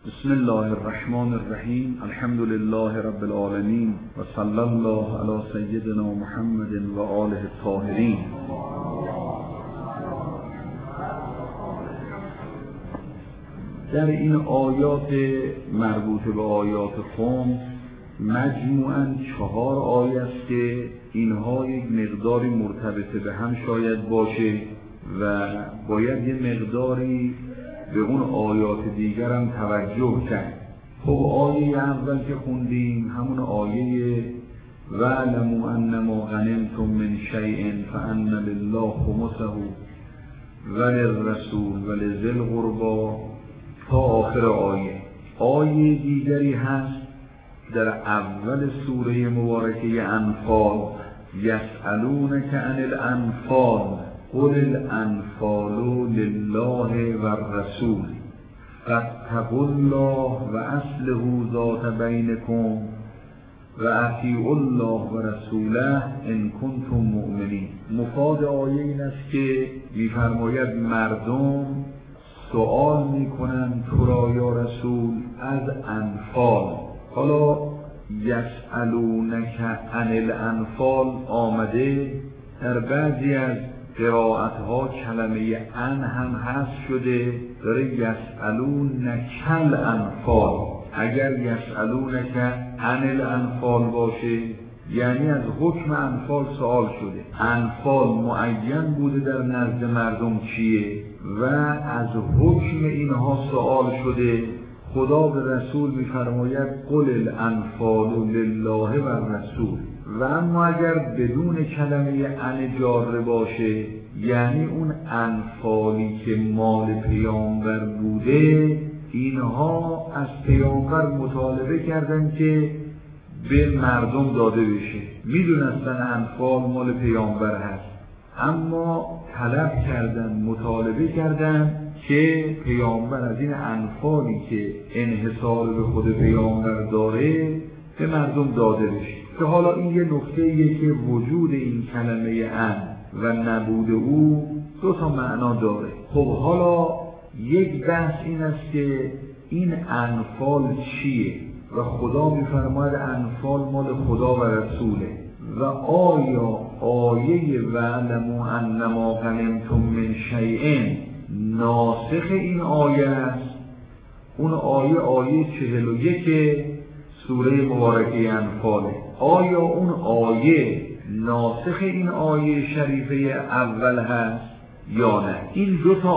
بسم الله الرحمن الرحیم. الحمد لله رب العالمین و صلی الله علی سیدنا محمد و آله الطاهرین. در این آیات مربوط به آیات خمس مجموعاً 4 آیه است که اینها یک مقداری مرتبط به هم شاید باشه و باید یه مقداری به اون آیات دیگر هم توجه کرد. خب آیه اول که خوندیم همون آیه وَاعْلَمُوا أَنَّمَا غَنِمْتُم مِّن شَيْءٍ فَأَنَّ لِلَّهِ خُمُسَهُ وَلِلرَّسُولِ وَلِذِي الْقُرْبَىٰ تا آخر آیه. آیه دیگری هست در اول سوره مبارکه انفال، یسألونک عن الانفال قل الانفال لله و الرسول فاتقوا الله و اصلحوا ذات بینکم و اطیعوا الله و رسوله ان کنتم مؤمنین. مفاد آیه این است که می‌فرماید مردم سوال میکنن تو را یا رسول از انفال. حالا یسألونک عن الانفال آمده، در بعضی از قرائتها کلمه ان هم حذف شده، داره یسألونک الانفال. اگر یسألونک عن الانفال باشه یعنی از حکم انفال سوال شده. انفال معین بوده در نزد مردم چیه و از حکم اینها سوال شده. خدا به رسول می‌فرماید قل الانفال لله و الرسول. و اما اگر بدون کلمه ان جاره باشه یعنی اون انفالی که مال پیامبر بوده اینها از پیامبر مطالبه کردن که به مردم داده بشه. میدونستن انفال مال پیامبر هست اما طلب کردن، مطالبه کردن که پیامبر از این انفالی که انحصار به خود پیامبر داره به مردم داده بشه. که حالا این یه نکته‌ایه که وجود این کلمه ان و نبود او 2 معنا داره. خب حالا یک بحث این است که این انفال چیه و خدا می‌فرماید انفال مال خدا و رسوله و آیا آیه وَاعْلَمُوا أَنَّمَا غَنِمْتُم مِّن شَيْءٍ ناسخ این آیه است؟ اون آیه 41 سوره مبارکه انفاله. آیا اون آیه ناسخ این آیه شریفه اول هست یا نه؟ این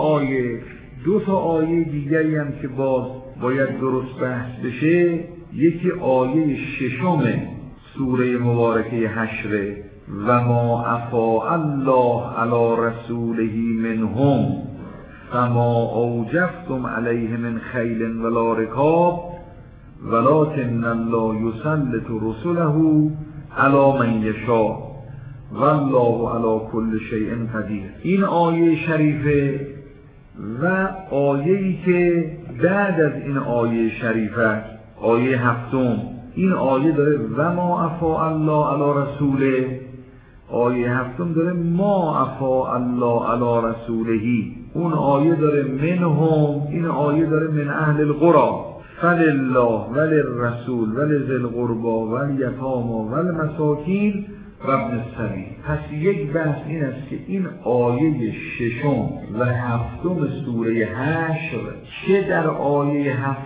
2 آیه دیگری هم که باز باید درست بحث بشه. یکی آیه 6 سوره مبارکه حشر و ما افاء الله علی رسوله منهم فما اوجفتم علیه من خیل ولا رکاب ولکن الله یسلط رسله علی من یشاء والله علی کل شیء قدیر. این آیه شریفه و آیه‌ای که بعد از این آیه شریفه آیه 7، این آیه داره و ما افاء الله علی رسوله، آیه 7 داره ما افاء الله علی رسوله. اون آیه داره منهم، این آیه داره من اهل القرى فلله وللرسول ولذی القربى والیتامی والمساکین و ابن السبیل. پس یک بحث این است که این آیه 6 و 7 سوره حشر که در آیه 7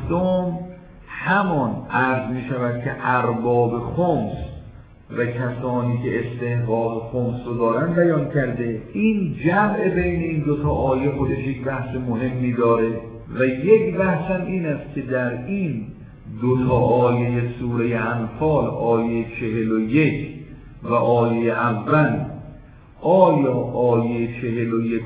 همان عرض می شود که ارباب خمس و کسانی که استحقاق خمس رو دارن بیان کرده. این جمع بین این 2 آیه خودش یک بحث مهمی داره و یک بحث هم این است که در این 2 آیه سوره انفال آیه 41 و آیه اول آیا آیه 41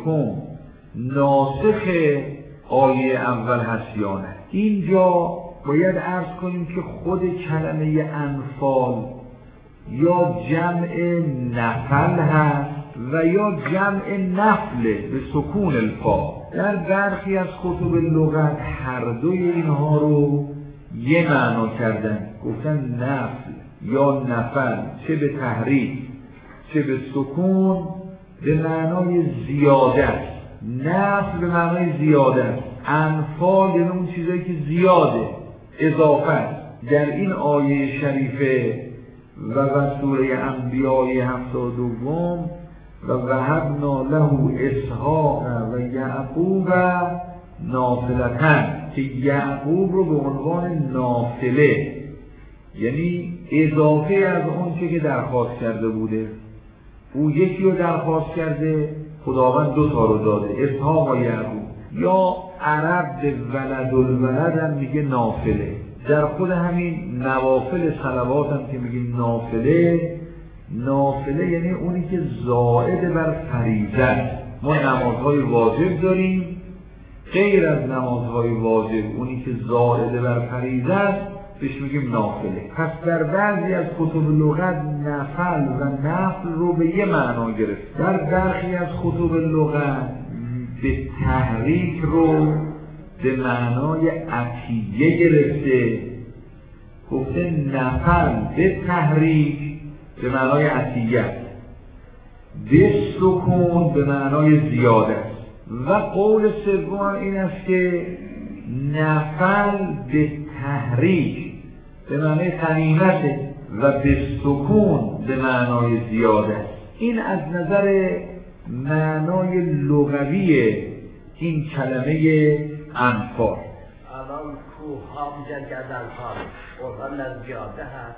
ناسخ آیه اول هست یا نه؟ اینجا باید عرض کنیم که خود کلمه انفال یا جمع نفل هست و یا جمع نفل به سکون الفا. در برخی از کتب لغت هر دوی اینها رو یه معنا کردن، گفتن نفل یا نفل، چه به تحریک چه به سکون به معنای زیاده است. نفل به معنای زیاده است. انفال یعنی اون چیزایی که زیاده، اضافه است. در این آیه شریفه و سوره انبیاء 72 و وهبنا له اسحاق و یعقوب نافلتن، که یعقوب رو به عنوان نافله، یعنی اضافه از اون چه که درخواست کرده بوده. او یکی رو درخواست کرده، خداوند 2 تا رو داده، اسحاق و یعقوب. یا عرب به ولد الولد هم میگه نافله. در خود همین نوافل صلوات هم که میگیم نافله یعنی اونی که زائد بر فریضه است. ما نمازهای واجب داریم، غیر از نمازهای واجب اونی که زائد بر فریضه است بهش میگیم نافله. پس در بعضی از کتب لغت نفل و نفل رو به یه معنا گرفت، در برخی از کتب لغت به تحریک رو به معنای عطیه گرفته، گفته نفل به تحریک به معنای عطیه، به سکون به معنای زیاده است. و قول سوم این است که نفل به تحریک به معنای غنیمت و به سکون به معنای زیاده است. این از نظر معنای لغوی این کلمه انفال. الان کوه ها میگن که از انفال قرآن از زیاده هست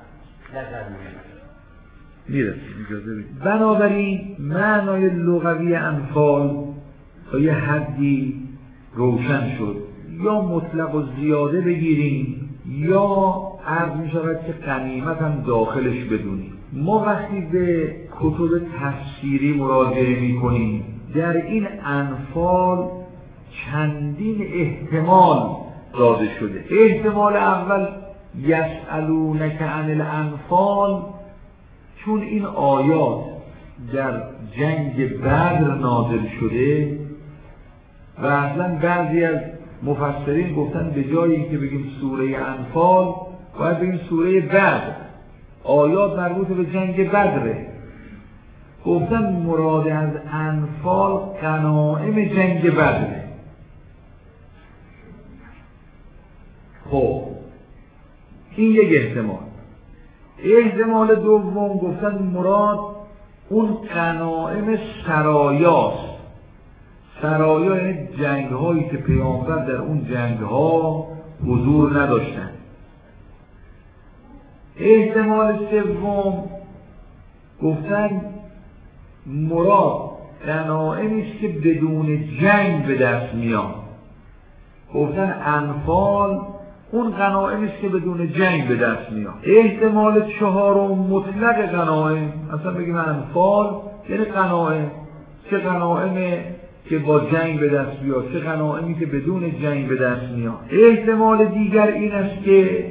میرسیم. بنابراین معنای لغوی انفال تا یه حدی روشن شد. یا مطلق و زیاده بگیریم یا عرض می شود که غنیمت هم داخلش بدونیم. ما وقتی به کتب تفسیری مراجعه می کنیم در این انفال چندین احتمال داده شده. احتمال اول یسألونک عن الانفال، چون این آیات در جنگ بدر نازل شده و اصلا بعضی از مفسرین گفتن به جایی که بگیم سوره انفال باید بگیم سوره بدر، آیات مربوط به جنگ بدره. گفتن مراد از انفال غنایم جنگ بدره. خب این یک احتمال. احتمال دوم گفتن مراد اون غنایم سرایاست. سرایا یعنی جنگ هایی که پیامبر در اون جنگ ها حضور نداشتن. احتمال سوم گفتن مراد غنایمی است که بدون جنگ به دست میاد. گفتن انفال اون غنایمی است که بدون جنگ به دست میاد. احتمال چهارم مطلق غنایم، اصلا بگیم انفال یعنی غنایم، چه غنایمی که با جنگ به دست بیاد چه غنایمی که بدون جنگ به دست میاد. احتمال دیگر این است که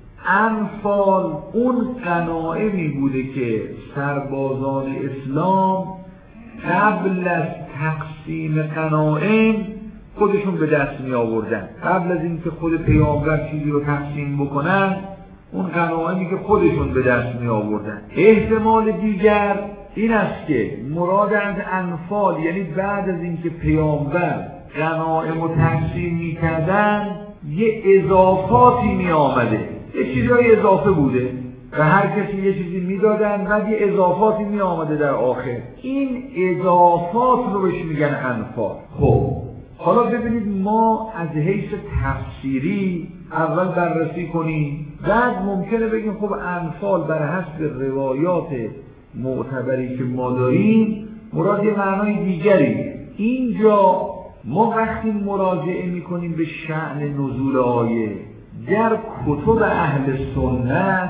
انفال اون غنایمی بوده که سربازان اسلام قبل از تقسیم غنایم خودشون به دست می آوردن. قبل از اینکه خود پیامبر چیزی رو تقسیم بکنن اون غنایمی که خودشون به دست می آوردن. احتمال دیگر این است که مراد از انفال یعنی بعد از اینکه پیامبر غنایم رو تقسیم می کردن یه اضافاتی می آمده، یه چیزای اضافه بوده و هر کسی یه چیزی می دادن و یه اضافاتی می آمده در آخر. این اضافات رو بهش میگن انفال. خب حالا ببینید ما از حیث تفسیری اول بررسی کنیم، بعد ممکنه بگیم خب انفال بر حسب روایات معتبری که ما داریم مراد یه معنای دیگری. اینجا ما وقتی مراجعه میکنیم به شأن نزول آیه در کتب اهل سنت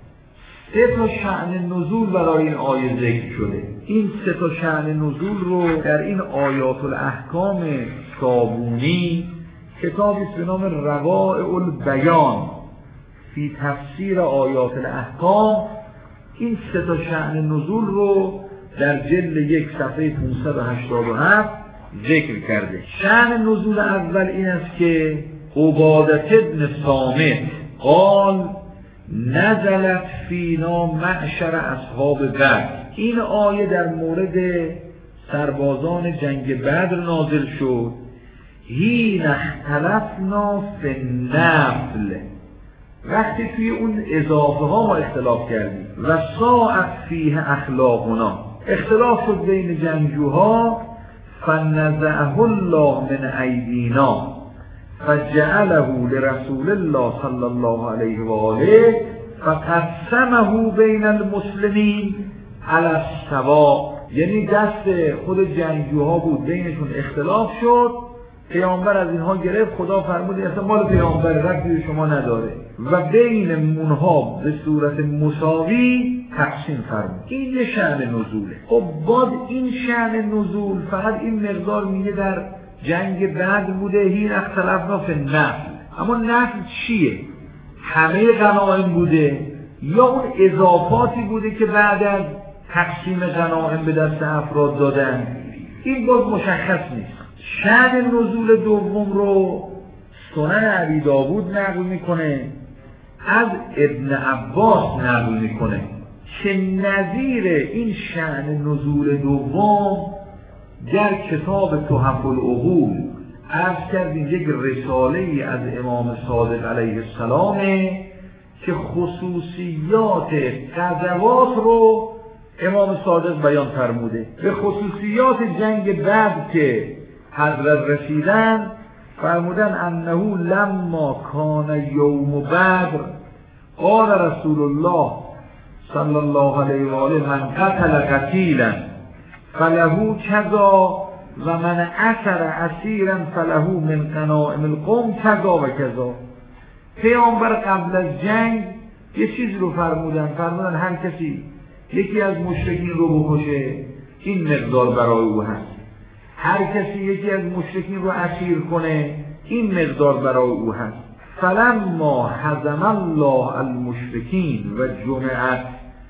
3 شأن نزول برای این آیه ذکر شده. این 3 شأن نزول رو در این آیات الاحکام صابونی، کتابی است به نام روائع البیان فی تفسیر آیات الاحکام، این 3 شأن نزول رو در جلد 1 صفحه 587 ذکر کرده. شأن نزول اول این است که عبادة بن صامت قال نزلت فینا معشر اصحاب بدر. این آیه در مورد سربازان جنگ بدر نازل شد. هین اختلفنا فی النفل، وقتی توی اون اضافه ها ما اختلاف کردیم. و ساعت فیه اخلاقنا، اختلاف شد بین جنگجوها. فنزعه الله من ایدینا فجعله لرسول الله صلی الله علیه و آله فقسمه بین المسلمین علی السواء. یعنی دست خود جنگجوها بود، بینشون اختلاف شد، پیامبر از اینها گرفت، خدا فرمود اصلا مال پیامبر، ربطی به شما نداره، و بین اونها به صورت مساوی تقسیم فرمود. این یه شأن نزوله. خب باز این شأن نزول فقط این مقدار میگه در جنگ بدر بوده، هین اختلفنا فی النفل. اما نفل چیه؟ همه غنایم بوده یا اون اضافاتی بوده که بعد از تقسیم غنایم به دست افراد دادن؟ این باز مشخص نیست. شأن نزول دوم رو سنن ابی داوود نقل میکنه، از ابن عباس نقل میکنه که نظیر این شأن نزول دوم در کتاب تحف العقول عرض کردیم یک رساله ای از امام صادق علیه السلامه که خصوصیات غزوات رو امام صادق بیان فرموده. به خصوصیات جنگ بدر که حضرت رسیدن فرمودن انه لما کان یوم بدر قال رسول الله صلی الله علیه و آله من قتل قتیلا فله کذا و من اسر اسیرا فله من غنائم القوم کذا و کذا. پیامبر قبل از جنگ یه چیز رو فرمودن هر کسی یکی از مشرکین رو بکشه این مقدار برای او هست، هر کسی یکی از مشرکین رو اسیر کنه این مقدار برای او هست. فلما هزم الله المشرکین و جمعت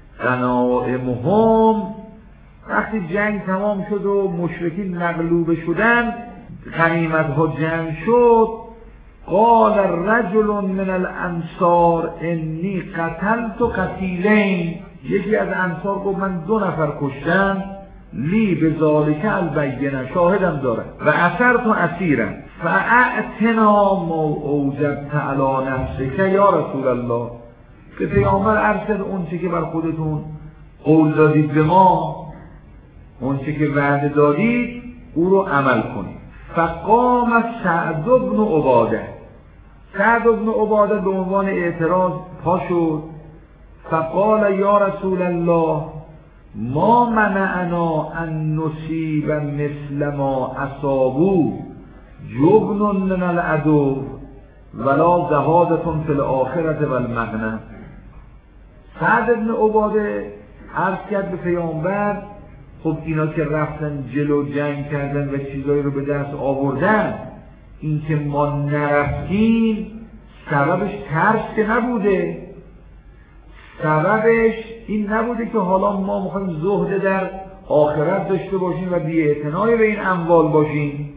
غنائمهم، وقتی جنگ تمام شد و مشرکین مغلوب شدن، غنیمت ها جمع شد، قال رجل من الانصار انی قتلت قتیلین، یکی از انصار گفت من 2 نفر کشتم، لی بذالک البینه، شاهدم دارم، و اثرت اسیرم فاعتنا ما اوجبت علی نفسک یا رسول الله. به پیامبر عرض کرد اون چه که بر خودتون قول دادید به ما، اون چه که وعده دادید او رو عمل کنید. فقام سعد بن عباده، سعد بن عباده به عنوان اعتراض پا شد. فقال یا رسول الله ما منعنا ان نصیب مثل ما اصابوا جبن من العدو ولا زهادة فی الآخرة والمغنم. سعد بن عباده عرض کرد به پیامبر خب اینا که رفتن جلو جنگ کردن و چیزایی رو به دست آوردن، این که ما نرفتیم سببش ترس که نبوده، سببش این نبوده که حالا ما میخوایم زهد در آخرت داشته باشیم و بی‌اعتنای به این اموال باشیم،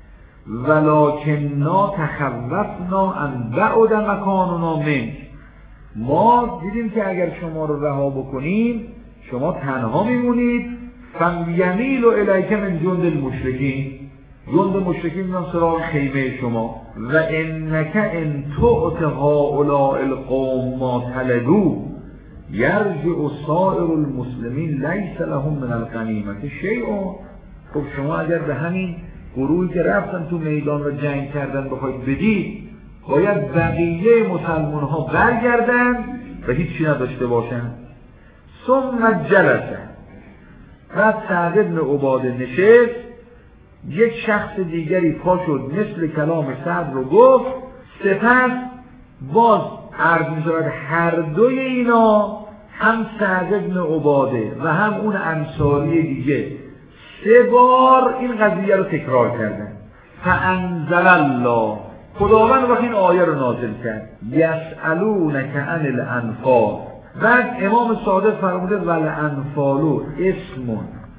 ولکننا تخوفنا ان بعد مکاننا منک، ما دیدیم که اگر شما رو رها بکنیم شما تنها میمونید، فیمیل الیک من جند المشرکین، جند مشرکین میان سراغ خیمه شما، و انک ان تعط هؤلاء القوم ما طلبوا یرجع سائر المسلمین لیس لهم من الغنیمة شیء. خب شما اگر به همین گروهی که رفتن تو میدان و جنگ کردن بخواید بدید، باید بقیه مسلمان ها برگردن و هیچی نداشته باشن. ثم جلسه، و سعد بن عباده نشست، یک شخص دیگری پا شد مثل کلام سعد رو گفت، سپس باز عرض می شود هر دوی اینا، هم سعد بن عباده و هم اون انصاری دیگه 3 بار این قضیه رو تکرار کردن. فانزل الله، خداوند وقتی این آیه رو نازل کرد، یسألونک عن الانفال، بعد امام صادق فرموده والانفال اسم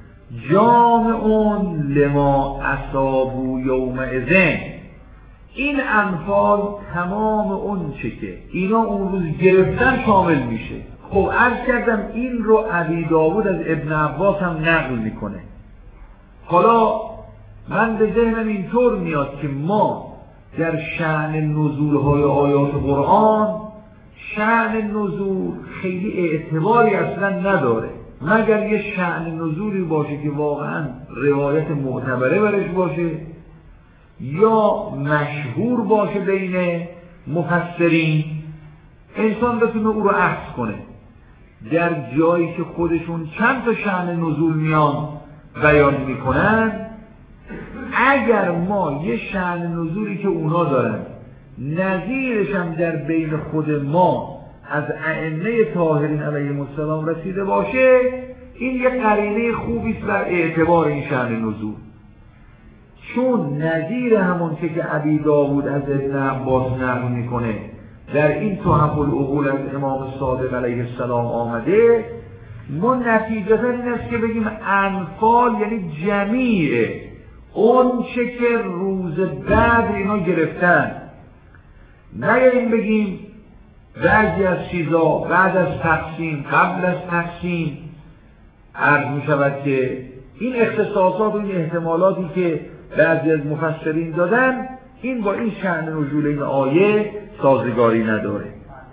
جامع لما اصابوا یومئذ، این انفال تمام اون چه که اینا اون روز گرفتن شامل میشه. خب عرض کردم این رو ابی داوود از ابن عباس هم نقل میکنه. حالا من به ذهنم اینطور میاد که ما در شأن نزول‌های آیات قرآن شأن نزول خیلی اعتباری اصلا نداره مگر یه شأن نزولی باشه که واقعا روایت معتبره برش باشه یا مشهور باشه بین مفسرین، انسان بتونه او رو اخذ کنه. در جایی که خودشون چند تا شأن نزول میان بیان میکنن، اگر ما یه شأن نزولی که اونا دارن نظیرش هم در بین خود ما از ائمه طاهرین علیهم السلام رسیده باشه، این یه قرینه خوبی است بر اعتبار این شأن نزول. چون نظیر همون که ابی داوود از ابن عباس نقل میکنه در این تحف العقول از امام صادق علیه السلام آمده، ما نتیجه این است که بگیم انفال یعنی جمیع اون چه که روز بعد اینا گرفتن، نه این بگیم بعضی از چیزا بعد از تقسیم قبل از تقسیم. عرض می شود که این اختصاصات و این احتمالاتی که بعضی از مفسرین دادن این با این شأن نزول این آیه سازگاری نداره.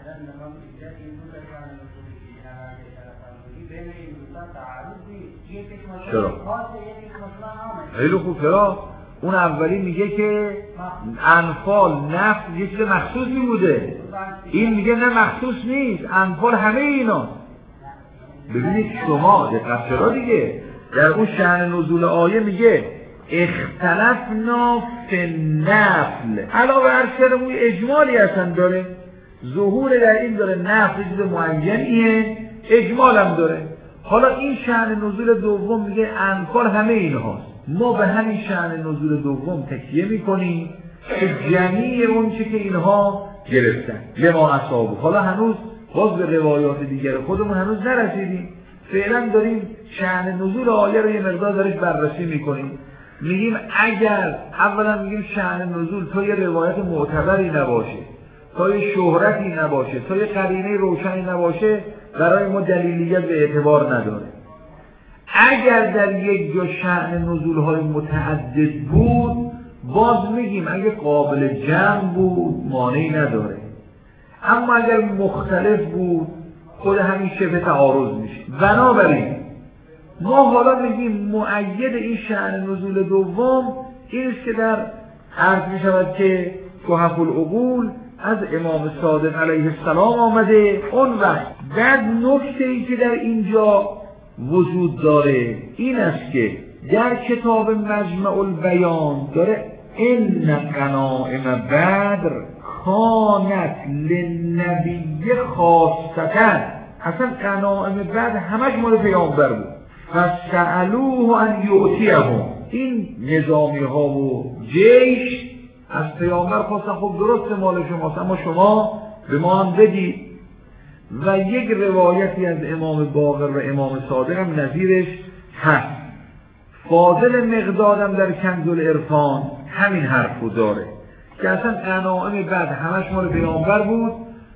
چرا؟ خیلی خوب. چرا؟ اون اولی میگه که انفال نفس یه چیز مخصوصی بوده، این میگه نه مخصوص نیست، انفال همه اینا. ببینید شما دقت چرا دیگه در اون شأن نزول آیه میگه اختلفنا فی النفل، علاوه بر شرموی اجمالی اصلا داره، ظهور در این داره، نفل چیز معینیه، اجمال هم داره. حالا این شأن نزول دوم میگه انفال همه اینهاست، ما به همین شأن نزول دوم تکیه میکنیم که جمیع اون چه که اینها گرفتن لما اصابه. حالا هنوز باز به روایات دیگر خودمون هنوز نرسیدیم، فعلا داریم شأن نزول آیه رو یه مقدار دارش بررسی میکنیم. میگیم اگر اولا میگیم شأن نزول تا یه روایت معتبری نباشه، تا یه شهرتی نباشه، تا یه قرینه روشنی نباشه، برای ما دلیلیت به اعتبار نداره. اگر در یک جا شأن نزول‌های متعدد بود، باز میگیم اگه قابل جمع بود مانعی نداره، اما اگر مختلف بود خود همین شبه تعارض میشه. بنابراین ما حالا میگیم مؤید این شأن نزول دوم این است که در عرض میشود که تحف العقول از امام صادق علیه السلام آمده. اون وقت بعد نکته‌ای که در اینجا وجود داره این است که در کتاب مجمع البیان داره ان غنائم بدر کانت للنبی خاصة، اصلا غنائم بدر همش مال پیامبر بود. فسألوه ان یؤتیهم، این نظامی ها و جیش از پیامبر خواستن خب درست مال شماست اما شما به ما هم بدید. و یک روایتی از امام باقر و امام صادق هم نظیرش هست. فاضل مقدادم در کنز العرفان همین حرفو داره که اصلا غنائم بعد همش مال پیامبر بود،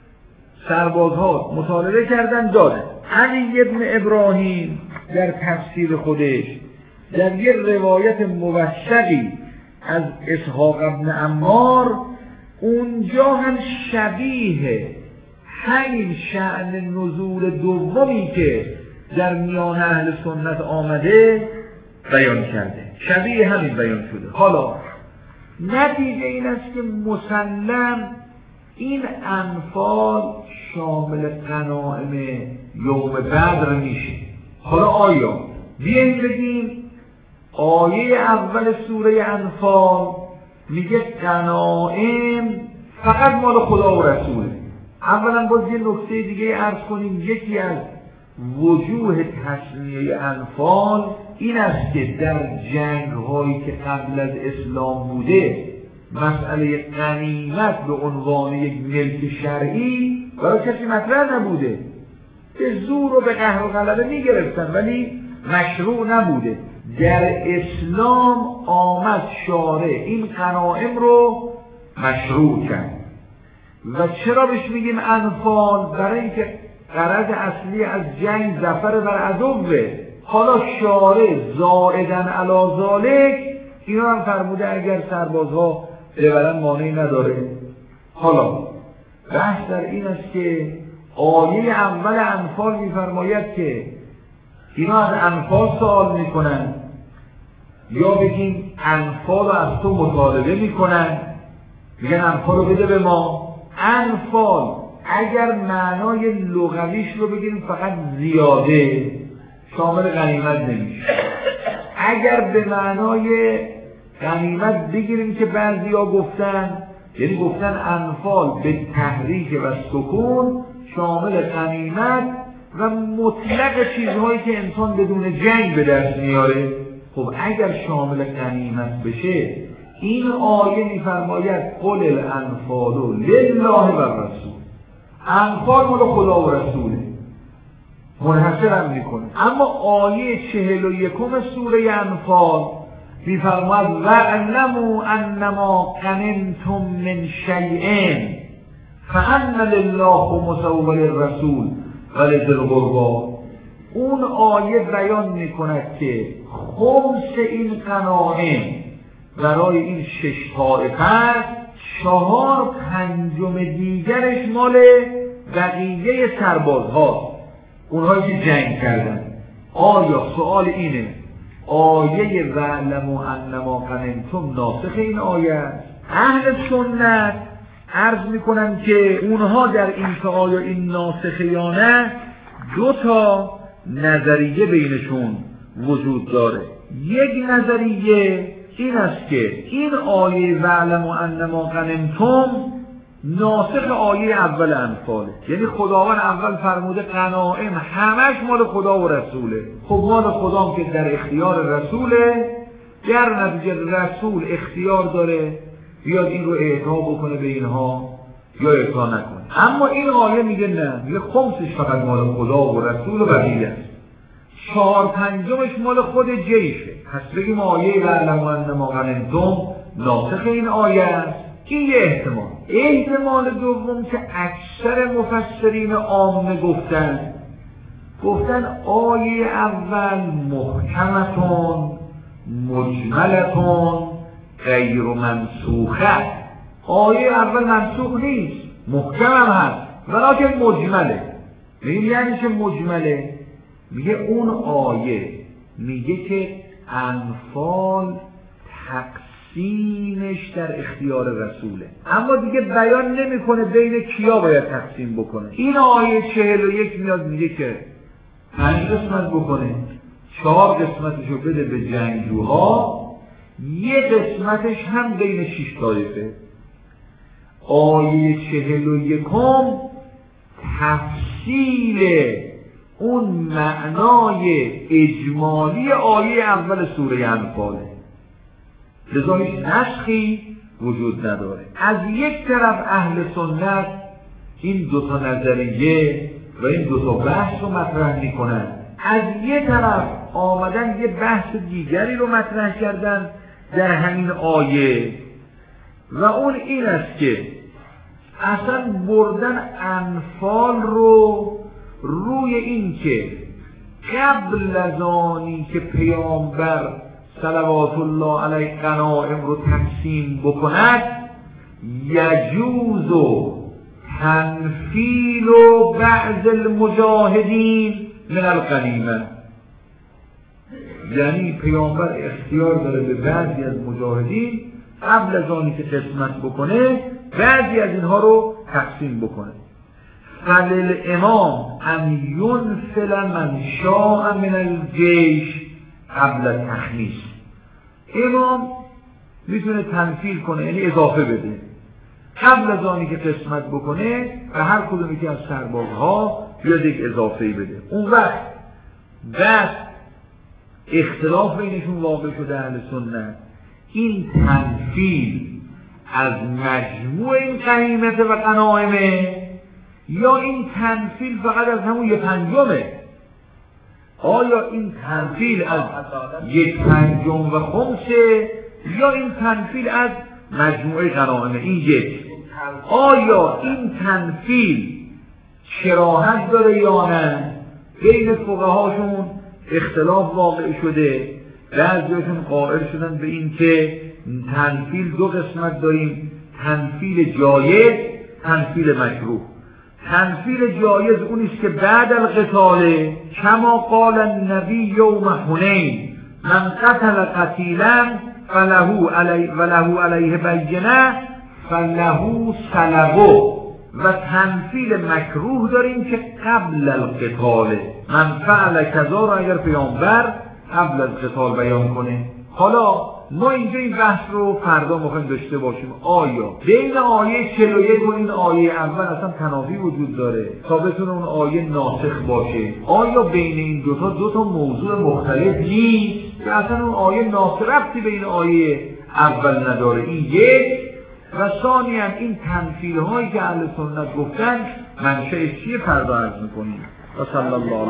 سربازها مطالبه کردن دادن. علی ابن ابراهیم در تفسیر خودش در یک روایت موثقی از اسحاق ابن عمار اونجا هم شبیه همین شأن نزول دومی که در میان اهل سنت آمده بیان کرده، شبیه همین بیان شده. حالا نتیجه این است که مسلم این انفال شامل غنائم یوم بدر میشه. حالا آیا بیاییم بگیم آیه اول سوره انفال میگه غنائم فقط مال خدا و رسوله. اولا باز یه نکته دیگه عرض کنیم، یکی از وجوه تسمیه انفال این است که در جنگ هایی که قبل از اسلام بوده مسئله غنیمت به عنوان یک ملک شرعی برای کسی مطرح نبوده، به زور و به قهر و غلبه میگرفتن ولی مشروع نبوده. در اسلام آمد شارع این غنائم رو مشروع کرد. و چرا بهش میگیم انفال؟ برای اینکه غرض اصلی از جنگ ظفر بر عدوه. حالا شارع زائدن علی ذالک اینا هم فرموده اگر سربازها ببرن مانعی نداره. حالا بحث در این است که آیه اول انفال میفرماید که اینا از انفال سوال میکنن، یا بگیم انفال رو از تو مطالبه میکنن، میگن انفال رو بده به ما. انفال اگر معنای لغویش رو بگیم فقط زیاده، شامل غنیمت نمیشه. اگر به معنای غنیمت بگیریم که بعضیا گفتن، یعنی گفتن انفال به تحریک و سکون شامل غنیمت و مطلق چیزهایی که انسان بدون جنگ به دست میاره. خب اگر شامل غنیمت بشه، این آیه میفرماید قل الانفال لله و الرسول، انفال مال خدا و رسوله، منحصر هم میکنه. اما آیه 41 سوره انفال میفرماید واعلموا انما غنمتم من شیء فان لله خمسه وللرسول ولذی القربی. اون آیه بیان میکند که خمس این غنایم برای این 6 طایفه، 4/5 دیگرش مال بقیه سربازها، اونهایی که جنگ کردن. آیا سوال اینه آیه واعلموا انما غنمتم ناسخ این آیه است؟ اهل سنت عرض میکنن که اونها در این که آیا این ناسخه یا نه 2 نظریه بینشون وجود داره. یک نظریه این است که این آیه واعلموا انما غنمتم ناسخ آیه اول انفاله، یعنی خداوند اول فرموده غنایم همش مال خدا و رسوله. خب مال خدا که در اختیار رسوله، در نتیجه رسول اختیار داره بیاد این رو اعطا بکنه به اینها یا اعطا نکنه. اما این آیه میگه نه، میگه خمسش فقط مال خدا و رسول و بقیه است، 4/5 مال خود جیشه. پس بگیم آیه واعلموا انما غنمتم ناسخ این آیه است. این یه احتمال. احتمال دوم که اکثر مفسرین عامه گفتن آیه اول محکمتون مجملتون غیر منسوخه. آیه اول منسوخ نیست، محکم هم هست ولکن مجمله. یعنی چه مجمله؟ میگه اون آیه میگه که انفال تقسیمش در اختیار رسوله، اما دیگه بیان نمیکنه بین کیا باید تقسیم بکنه. این آیه 41 میاد میگه که 5 قسمت بکنه، 4 قسمتشو بده به جنگجوها، 1 قسمتش هم بین 6 طایفه. آیه 41 تفصیل اون معنای اجمالی آیه اول سوره انفاله، لذا هیچ نسخی وجود نداره. از یک طرف اهل سنت این 2 نظریه و این 2 بحث رو مطرح میکنن، از یک طرف آمدن یه بحث دیگری رو مطرح کردن در همین آیه و اون این است که اصلا بردن انفال رو روی این که قبل از آنی که پیامبر صلوات الله علیه غنایم رو تقسیم بکند یجوز تنفیل بعض المجاهدین من الغنیمه. یعنی پیامبر اختیار داره به بعضی از مجاهدین قبل از آنی که قسمت بکنه بعضی از اینها رو تقسیم بکنه. فللامام ان ينفل من شاء من الجیش قبل تخمیس. امام میتونه تنفیل کنه، یعنی اضافه بده قبل از آنی که قسمت بکنه و هر کدومی که از سربازها بیاد یک اضافه‌ای بده. اون وقت بعد اختلاف بینشون واقع شده اهل سنت، این تنفیل از مجموع این غنیمت و غنایمه یا این تنفیل فقط از همون 1/5؟ آیا این تنفیل از 1/5 و خمسه یا این تنفیل از مجموعه غنائمه؟ این یک. آیا این تنفیل کراهت داره یا نه؟ بین فقهاشون اختلاف واقع شده بعضیاشون قائل شدن به این که تنفیل دو قسمت داریم، تنفیل جایز، تنفیل مکروه. تنفیل جایز اونیست که بعد القتال کما قال النبی یوم حنین من قتل قتیلا وله علیه بینه فله سلبه. و تنفیل مکروه داریم که قبل القتال من فعل کذا رو اگر پیامبر قبل از قتال بیان کنه. حالا ما اینجا این بحث رو فردا میخوایم داشته باشیم، آیا بین آیه 41 و این آیه اول اصلا تنافی وجود داره تا بتونه اون آیه ناسخ باشه؟ آیا بین این دوتا موضوع مختلف نیست که اصلا اون آیه ناسخ ربطی به این آیه اول نداره؟ این یک. و ثانیاً این تنفیل هایی که اهل سنت گفتن منشأ چیه فردا عرض میکنیم. و صلی الله